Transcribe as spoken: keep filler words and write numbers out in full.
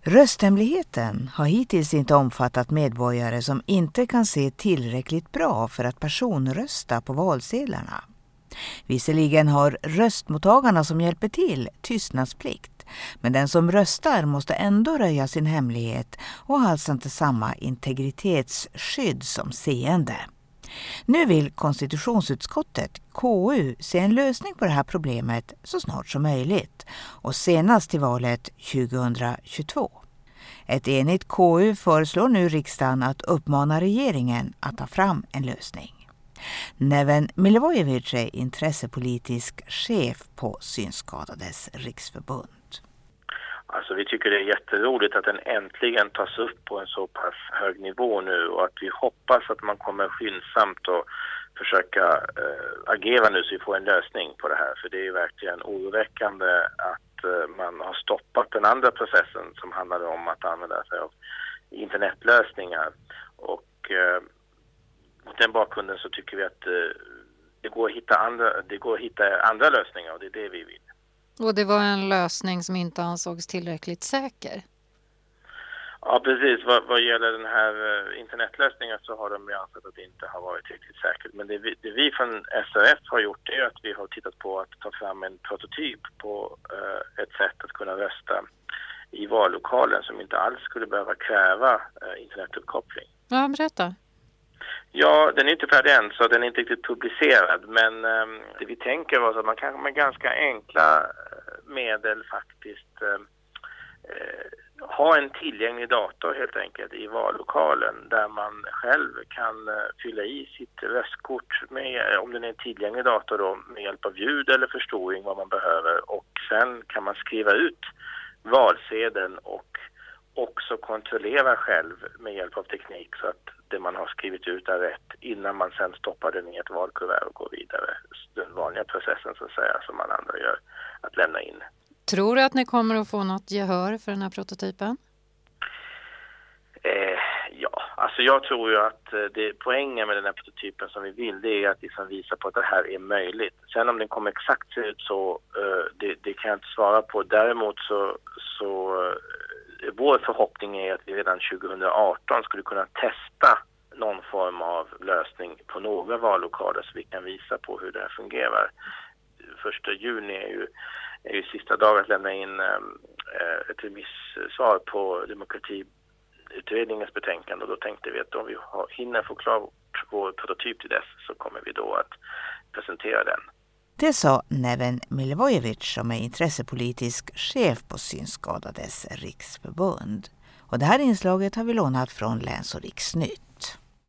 Rösthemligheten har hittills inte omfattat medborgare som inte kan se tillräckligt bra för att personrösta på valsedlarna. Visserligen har röstmottagarna som hjälper till tystnadsplikt, men den som röstar måste ändå röja sin hemlighet och har alltså inte samma integritetsskydd som seende. Nu vill konstitutionsutskottet, K U, se en lösning på det här problemet så snart som möjligt och senast till valet tjugohundratjugotvå. Ett enigt K U föreslår nu riksdagen att uppmana regeringen att ta fram en lösning. Neven Milivojevic är intressepolitisk chef på Synskadades riksförbund. Alltså vi tycker det är jätteroligt att den äntligen tas upp på en så pass hög nivå nu och att vi hoppas att man kommer skyndsamt och försöka äh, agera nu så vi får en lösning på det här. För det är verkligen oroväckande att äh, man har stoppat den andra processen som handlade om att använda sig av internetlösningar. Och äh, mot den bakgrunden så tycker vi att äh, det går att hitta andra, det går att hitta andra lösningar och det är det vi vill. Och det var en lösning som inte ansågs tillräckligt säker. Ja, precis. Vad, vad gäller den här uh, internetlösningen så har de ju ansett att det inte har varit riktigt säkert. Men det vi, det vi från S R F har gjort är att vi har tittat på att ta fram en prototyp på uh, ett sätt att kunna rösta i vallokalen som inte alls skulle behöva kräva uh, internetuppkoppling. Ja, berätta. Ja, den är inte färdig än så den är inte riktigt publicerad. Men um, det vi tänker var att man kan med ganska enkla medel faktiskt uh, uh, ha en tillgänglig dator helt enkelt i vallokalen där man själv kan uh, fylla i sitt röstkort med, om den är en tillgänglig dator då, med hjälp av ljud eller förstoring vad man behöver. Och sen kan man skriva ut valsedeln och också kontrollera själv med hjälp av teknik så att det man har skrivit ut är rätt innan man sen stoppar den i ett valkuvert och går vidare. Den vanliga processen så att säga som alla andra gör, att lämna in. Tror du att ni kommer att få något gehör för den här prototypen? Eh, ja, alltså jag tror ju att det, poängen med den här prototypen som vi vill, det är att liksom visa på att det här är möjligt. Sen om den kommer exakt se ut så, eh, det, det kan jag inte svara på. Däremot så, så eh, vår förhoppning är att vi redan tjugohundraarton skulle kunna testa någon form av lösning på några vallokaler så vi kan visa på hur det här fungerar. Första juni är ju, är ju sista dagen att lämna in äh, ett remissvar på demokratiutredningens betänkande och då tänkte vi att om vi har, hinner få klart vår prototyp till dess så kommer vi då att presentera den. Det sa Neven Milivojevic som är intressepolitisk chef på Synskadades riksförbund. Och det här inslaget har vi lånat från Läns- och Riksnytt.